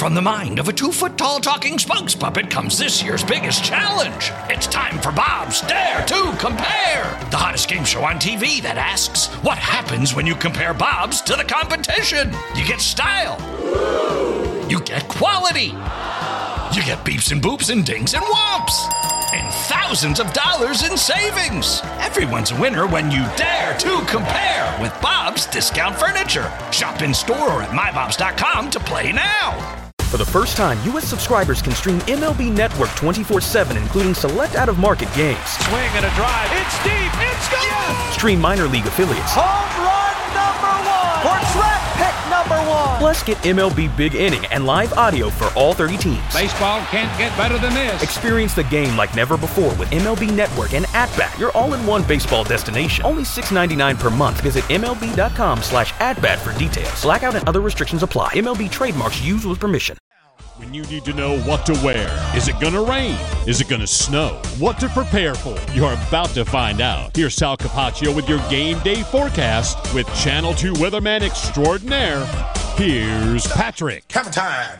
From the mind of a 2-foot-tall talking spokes puppet comes this year's biggest challenge. It's time for Bob's Dare to Compare, the hottest game show on TV that asks, what happens when you compare Bob's to the competition? You get style. You get quality. You get beeps and boops and dings and whomps. And thousands of dollars in savings. Everyone's a winner when you dare to compare with Bob's Discount Furniture. Shop in store or at mybobs.com to play now. For the first time, U.S. subscribers can stream MLB Network 24/7, including select out-of-market games. Swing and a drive. It's deep. It's gone. Yes! Stream minor league affiliates. Home run number 1. Or track pick number 1. Plus, get MLB Big Inning and live audio for all 30 teams. Baseball can't get better than this. Experience the game like never before with MLB Network and At-Bat, your all-in-one baseball destination. Only $6.99 per month. Visit MLB.com/atbat for details. Blackout and other restrictions apply. MLB trademarks used with permission. When you need to know what to wear. Is it going to rain? Is it going to snow? What to prepare for? You're about to find out. Here's Sal Capaccio with your game day forecast with Channel 2 weatherman extraordinaire. Here's Patrick. Have time.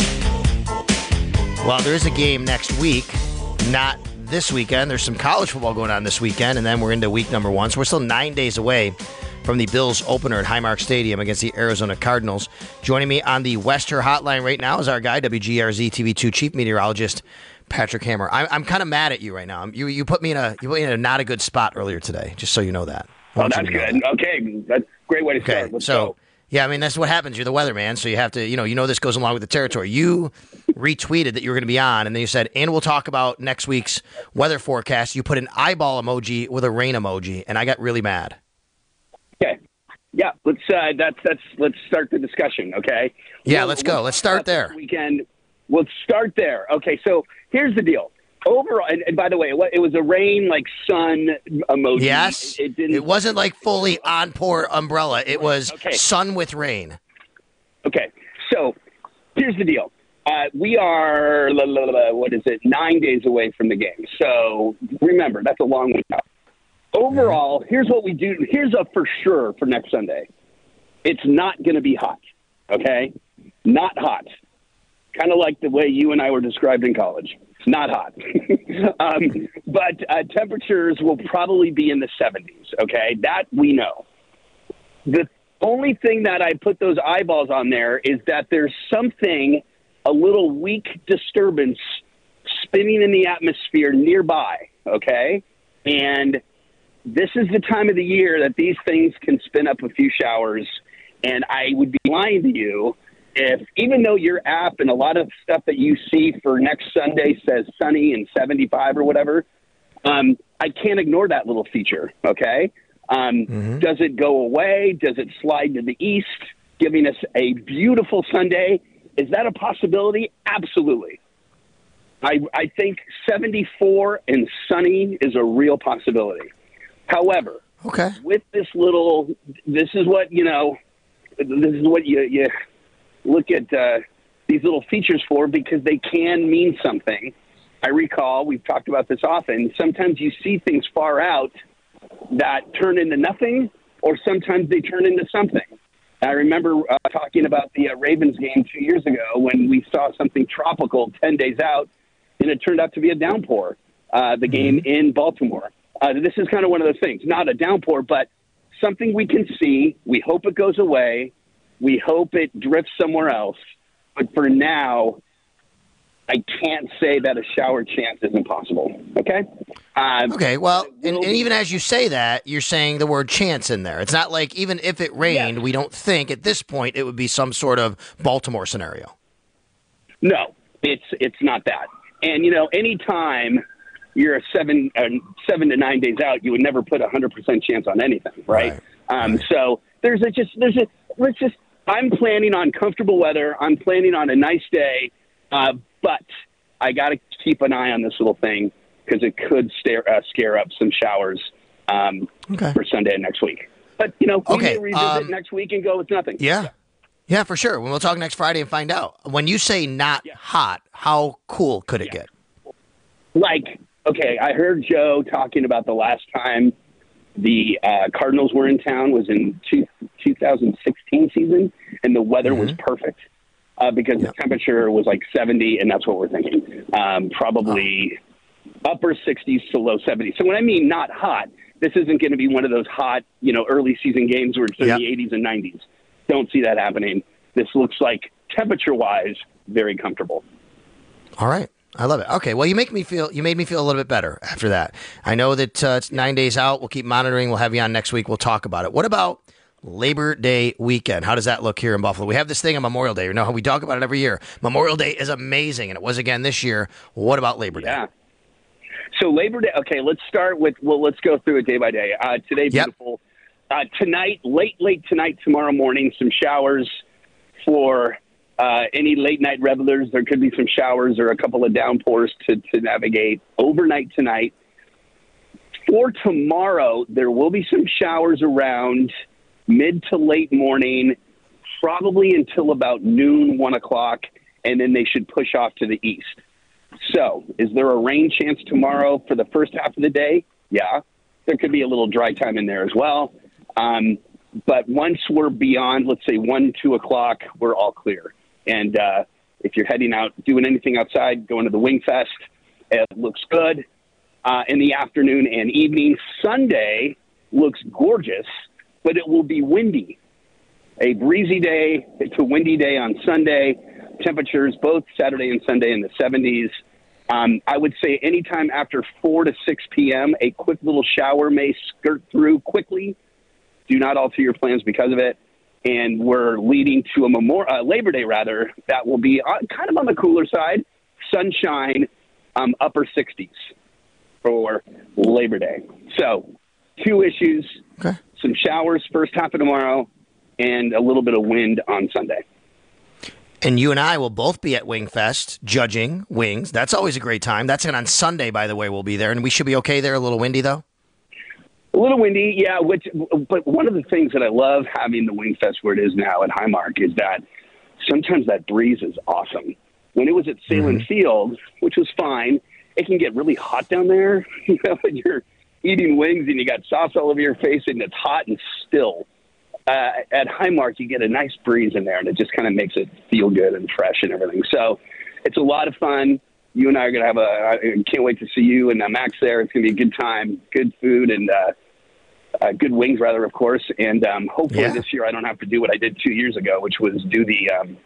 Well, there is a game next week, not this weekend. There's some college football going on this weekend, and then we're into week number 1. So we're still 9 days away from the Bills opener at Highmark Stadium against the Arizona Cardinals. Joining me on the Wester hotline right now is our guy, WGRZ TV2 chief meteorologist, Patrick Hammer. I'm kind of mad at you right now. You put me in a not a good spot earlier today, just so you know that. Oh, that's good. Okay, that's a great way to start. Let's go. Yeah, I mean, that's what happens. You're the weatherman, so you have to, you know this goes along with the territory. You retweeted that you were going to be on, and then you said, and we'll talk about next week's weather forecast. You put an eyeball emoji with a rain emoji, and I got really mad. Okay. Yeah, let's start the discussion, okay? Yeah, let's go. Let's start there. Weekend. We'll start there. Okay, so here's the deal. Overall, and by the way, it was a rain, like sun emoji. Yes. It wasn't like fully on-pour umbrella. It was sun with rain. Okay, so here's the deal. We are, 9 days away from the game. So remember, that's a long way out. Overall, here's what we do. Here's a for sure for next Sunday. It's not going to be hot, okay? Not hot. Kind of like the way you and I were described in college. It's not hot. But temperatures will probably be in the 70s, okay? That we know. The only thing that I put those eyeballs on there is that there's something, a little weak disturbance spinning in the atmosphere nearby, okay? And this is the time of the year that these things can spin up a few showers, and I would be lying to you if, even though your app and a lot of stuff that you see for next Sunday says sunny and 75 or whatever, I can't ignore that little feature, okay? Does it go away? Does it slide to the east, giving us a beautiful Sunday? Is that a possibility? Absolutely. I think 74 and sunny is a real possibility. However, with this is what you look at these little features for, because they can mean something. I recall, we've talked about this often, sometimes you see things far out that turn into nothing, or sometimes they turn into something. I remember talking about the Ravens game 2 years ago when we saw something tropical 10 days out, and it turned out to be a downpour, the game in Baltimore. This is kind of one of those things, not a downpour, but something we can see. We hope it goes away. We hope it drifts somewhere else. But for now, I can't say that a shower chance isn't possible. Okay? Well, and even as you say that, you're saying the word chance in there. It's not like even if it rained, we don't think at this point it would be some sort of Baltimore scenario. No, it's not that. And, any time you're 7 to 9 days out, you would never put 100% chance on anything, right? So I'm planning on comfortable weather. I'm planning on a nice day, but I got to keep an eye on this little thing because it could scare up some showers for Sunday next week. But, we may revisit next week and go with nothing. Yeah, for sure. We'll talk next Friday and find out. When you say not hot, how cool could it get? I heard Joe talking about the last time the Cardinals were in town was in 2016 season, and the weather was perfect. because the temperature was like 70, and that's what we're thinking. Probably upper 60s to low 70s. So when I mean not hot, this isn't going to be one of those hot, early season games where it's in the 80s and 90s. Don't see that happening. This looks like temperature-wise very comfortable. All right. I love it. Okay, well, you made me feel a little bit better after that. I know that it's 9 days out. We'll keep monitoring. We'll have you on next week. We'll talk about it. What about Labor Day weekend? How does that look here in Buffalo? We have this thing on Memorial Day. You know how we talk about it every year. Memorial Day is amazing, and it was again this year. What about Labor Day? Yeah. So Labor Day, okay, let's start with, let's go through it day by day. Today, beautiful. Tonight, late tonight, tomorrow morning, some showers for any late-night revelers. There could be some showers or a couple of downpours to navigate. Overnight tonight. For tomorrow, there will be some showers around mid to late morning, probably until about noon, 1 o'clock, and then they should push off to the east. So, is there a rain chance tomorrow for the first half of the day? Yeah. There could be a little dry time in there as well. But once we're beyond, let's say 1, 2 o'clock, we're all clear. And if you're heading out, doing anything outside, going to the Wing Fest, it looks good in the afternoon and evening. Sunday looks gorgeous, but it will be windy. A breezy day to windy day on Sunday. Temperatures both Saturday and Sunday in the 70s. I would say anytime after 4 to 6 p.m., a quick little shower may skirt through quickly. Do not alter your plans because of it. And we're leading to a Labor Day, that will be kind of on the cooler side. Sunshine, upper 60s for Labor Day. So 2 issues, some showers first half of tomorrow, and a little bit of wind on Sunday. And you and I will both be at Wing Fest judging wings. That's always a great time. That's on Sunday, by the way, we'll be there. And we should be okay there, a little windy, though? A little windy, yeah. But one of the things that I love having the Wing Fest where it is now at Highmark is that sometimes that breeze is awesome. When it was at Salem Field, which was fine, it can get really hot down there. When you're eating wings and you got sauce all over your face and it's hot and still. At Highmark, you get a nice breeze in there, and it just kind of makes it feel good and fresh and everything. So it's a lot of fun. You and I are going to have I can't wait to see you and Max there. It's going to be a good time, good food, and good wings, rather, of course. And hopefully this year I don't have to do what I did 2 years ago, which was do the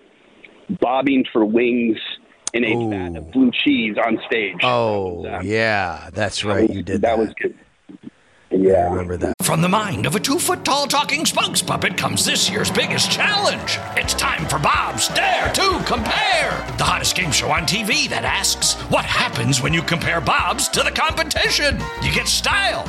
bobbing for wings in a vat of blue cheese on stage. Oh, yeah, that's right. You did that. That was good. Yeah, I remember that. From the mind of a 2-foot-tall talking spokes puppet comes this year's biggest challenge. It's time for Bob's Dare to Compare, the hottest game show on TV that asks, what happens when you compare Bob's to the competition? You get style.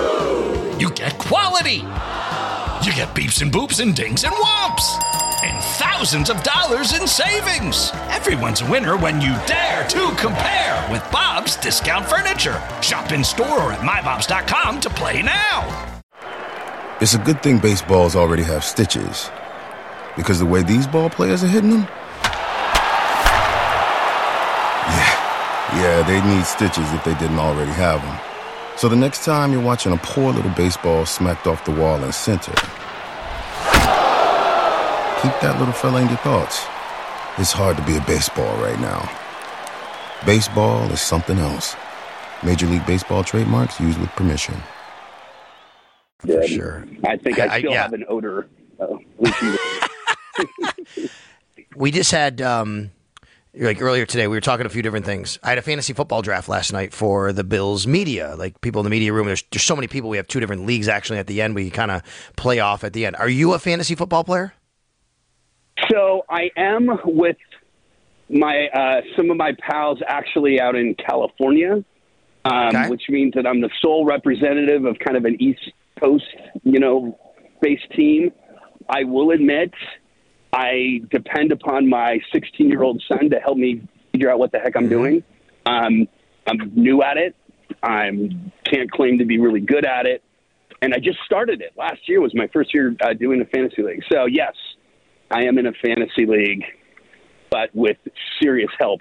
You get quality. You get beeps and boops and dings and whomps. And thousands of dollars in savings. Everyone's a winner when you dare to compare with Bob's Discount Furniture. Shop in store or at mybobs.com to play now. It's a good thing baseballs already have stitches, because the way these ball players are hitting them, yeah, they'd need stitches if they didn't already have them. So the next time you're watching a poor little baseball smacked off the wall in center, keep that little fella in your thoughts. It's hard to be a baseball right now. Baseball is something else. Major League Baseball trademarks used with permission. For sure. I think I still have an odor. We just had, like earlier today, we were talking a few different things. I had a fantasy football draft last night for the Bills media, like people in the media room. There's so many people. We have 2 different leagues actually at the end. We kind of play off at the end. Are you a fantasy football player? So I am with my some of my pals actually out in California, which means that I'm the sole representative of kind of an East Coast, based team. I will admit I depend upon my 16-year-old son to help me figure out what the heck I'm doing. I'm new at it. I can't claim to be really good at it. And I just started it. Last year was my first year doing a fantasy league. So, yes, I am in a fantasy league, but with serious help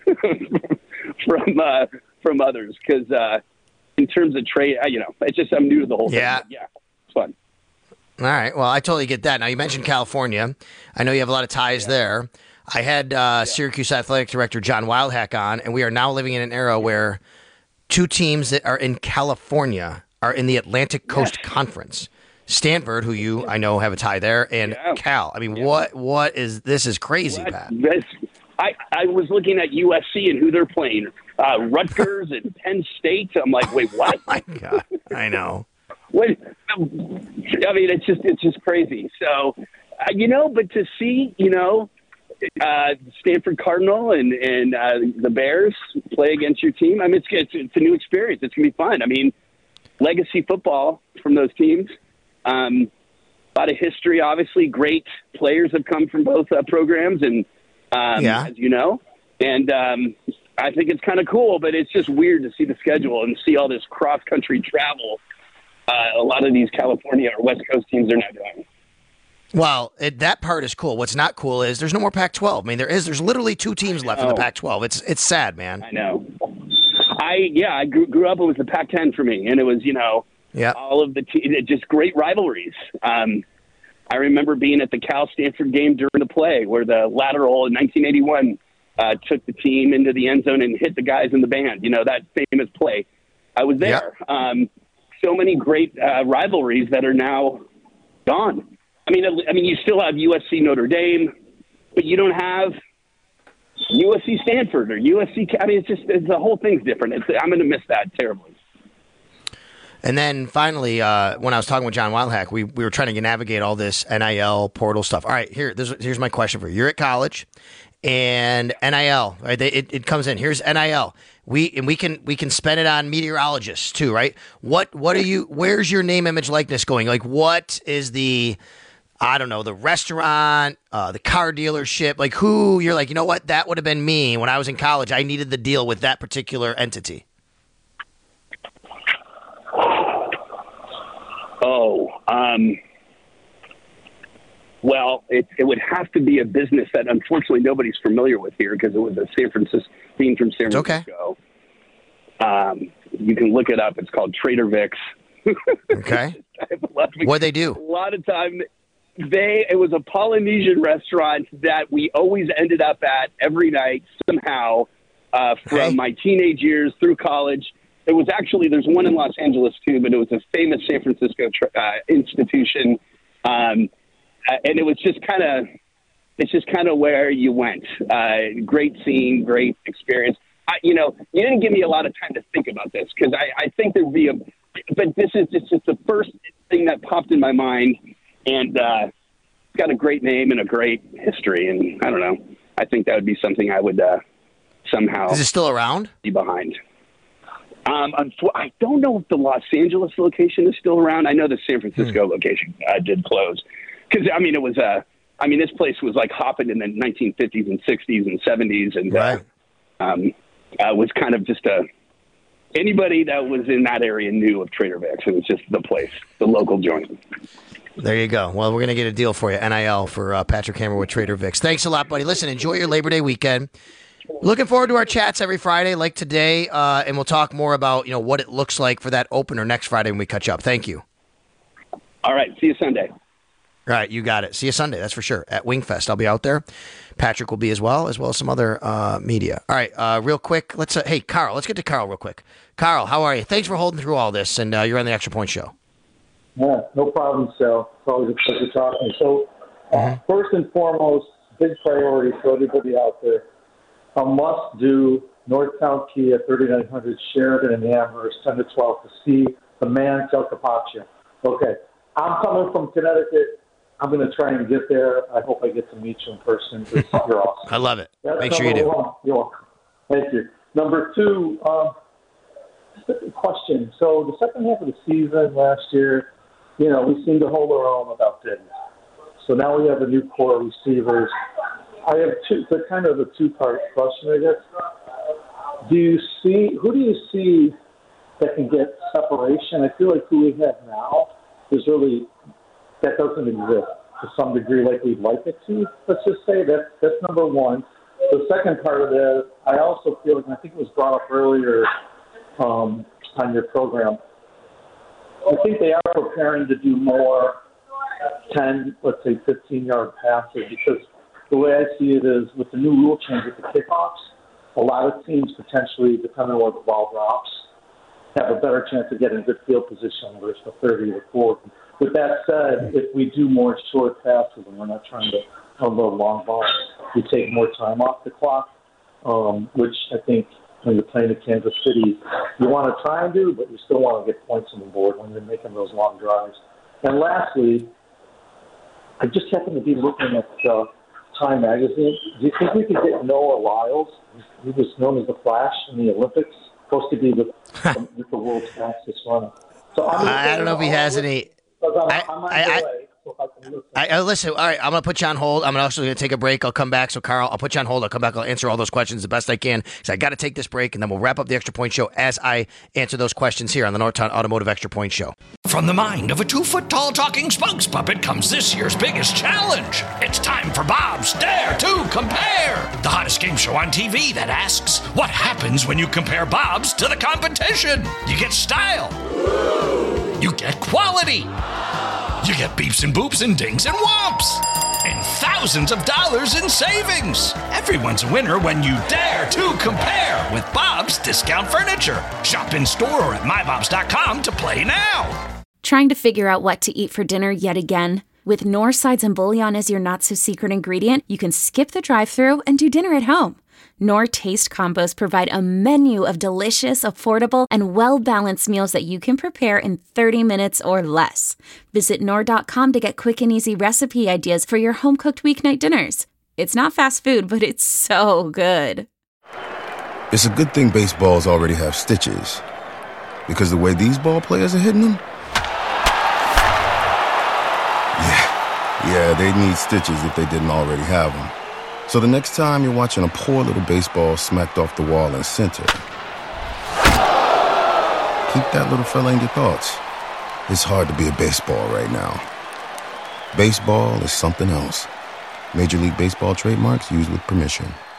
from others. Because in terms of trade, it's just I'm new to the whole thing. But yeah, it's fun. All right. Well, I totally get that. Now, you mentioned California. I know you have a lot of ties there. I had Syracuse Athletic Director John Wildhack on, and we are now living in an era where two teams that are in California are in the Atlantic Coast Conference. Stanford, who I know have a tie there, and Cal. I mean, what is this? Is crazy, Pat. I was looking at USC and who they're playing. Rutgers and Penn State. I'm like, wait, what? Oh my God, I know. Wait, I mean, it's just crazy. So, but to see, Stanford Cardinal and the Bears play against your team, I mean, it's a new experience. It's gonna be fun. I mean, legacy football from those teams. A lot of history, obviously. Great players have come from both programs, and as you know, and I think it's kind of cool. But it's just weird to see the schedule and see all this cross-country travel. A lot of these California or West Coast teams are not doing. Well, that part is cool. What's not cool is there's no more Pac-12. I mean, there's literally two teams left in the Pac-12. It's sad, man. I know. I grew up. It was the Pac-10 for me, and it was all of the just great rivalries. I remember being at the Cal-Stanford game during the play where the lateral in 1981 took the team into the end zone and hit the guys in the band. That famous play. I was there. Yep. So many great rivalries that are now gone. I mean, you still have USC Notre Dame, but you don't have USC Stanford or USC. I mean, the whole thing's different. I'm going to miss that terribly. And then finally, when I was talking with John Wildhack, we were trying to navigate all this NIL portal stuff. All right, here's my question for you. You're at college, and NIL, right? It comes in. Here's NIL. We can spend it on meteorologists too, right? Where's your name, image, likeness going? Like, what is the restaurant, the car dealership, like who you're like, you know what? That would have been me when I was in college. I needed the deal with that particular entity. Well, it would have to be a business that unfortunately nobody's familiar with here because it was a San Francisco team from San Francisco. Okay. You can look it up. It's called Trader Vic's. Okay. What they do? A lot of time, it was a Polynesian restaurant that we always ended up at every night somehow from my teenage years through college. It was actually, there's one in Los Angeles too, but it was a famous San Francisco institution. And it was just kind of where you went. Great scene, great experience. You didn't give me a lot of time to think about this because I think there'd be but this is just the first thing that popped in my mind. And it's got a great name and a great history. And I don't know. I think that would be something I would somehow. Is it still around? Be behind. I don't know if the Los Angeles location is still around. I know the San Francisco location did close because it was this place was like hopping in the 1950s and 60s and 70s, and was kind of just anybody that was in that area knew of Trader Vic's. It was just the place, the local joint. There you go. Well, we're going to get a deal for you, NIL, for Patrick Hammer with Trader Vic's. Thanks a lot, buddy. Listen, enjoy your Labor Day weekend. Looking forward to our chats every Friday like today, and we'll talk more about what it looks like for that opener next Friday when we catch up. Thank you. All right. See you Sunday. All right. You got it. See you Sunday. That's for sure. At Wingfest. I'll be out there. Patrick will be as well as some other media. All right. Real quick. Hey, Carl. Let's get to Carl real quick. Carl, how are you? Thanks for holding through all this, and you're on the Extra Point Show. Yeah, no problem, Sal. It's always a pleasure talking. So, first and foremost, big priority for everybody out there. A must-do, Northtown Kia, 3900 Sheridan and Amherst, 10 to 12, to see the man, Sal Capaccio. Okay, I'm coming from Connecticut. I'm going to try and get there. I hope I get to meet you in person. You're awesome. I love it. That's Make sure you do. One. You're welcome. Thank you. Number two, question. So the second half of the season last year, we seemed to hold our own without Diggs. So now we have a new core of receivers. I have kind of a two-part question, I guess. Who do you see that can get separation? I feel like who we have now that doesn't exist to some degree like we'd like it to. Let's just say that's number one. The second part of that, I also feel like, and I think it was brought up earlier on your program, I think they are preparing to do more 10, let's say 15-yard passes because the way I see it is with the new rule change with the kickoffs, a lot of teams potentially, depending on where the ball drops, have a better chance of getting good field position versus the 30 or 40. With that said, if we do more short passes and we're not trying to unload long balls, we take more time off the clock, which I think when you're playing at Kansas City, you want to try and do, but you still want to get points on the board when you're making those long drives. And lastly, I just happened to be looking at Time Magazine. Do you think we could get Noah Lyles? He was known as the Flash in the Olympics, supposed to be the world's fastest runner. So I don't know if he has any. Listen, all right, I'm going to put you on hold. I'm also going to take a break. I'll come back. So, Carl, I'll put you on hold. I'll come back. I'll answer all those questions the best I can because I got to take this break, and then we'll wrap up the Extra Point Show as I answer those questions here on the Northtown Automotive Extra Point Show. From the mind of a 2-foot-tall talking spokes puppet comes this year's biggest challenge. It's time for Bob's Dare to Compare, the hottest game show on TV that asks, what happens when you compare Bob's to the competition? You get style. You get quality. You get beeps and boops and dings and whomps. And thousands of dollars in savings. Everyone's a winner when you dare to compare with Bob's Discount Furniture. Shop in store or at mybobs.com to play now. Trying to figure out what to eat for dinner yet again? With Knorr sides and bouillon as your not-so-secret ingredient, you can skip the drive-thru and do dinner at home. Knorr Taste Combos provide a menu of delicious, affordable, and well-balanced meals that you can prepare in 30 minutes or less. Visit Knorr.com to get quick and easy recipe ideas for your home-cooked weeknight dinners. It's not fast food, but it's so good. It's a good thing baseballs already have stitches, because the way these ball players are hitting them, yeah, they need stitches if they didn't already have them. So the next time you're watching a poor little baseball smacked off the wall in center, keep that little fella in your thoughts. It's hard to be a baseball right now. Baseball is something else. Major League Baseball trademarks used with permission.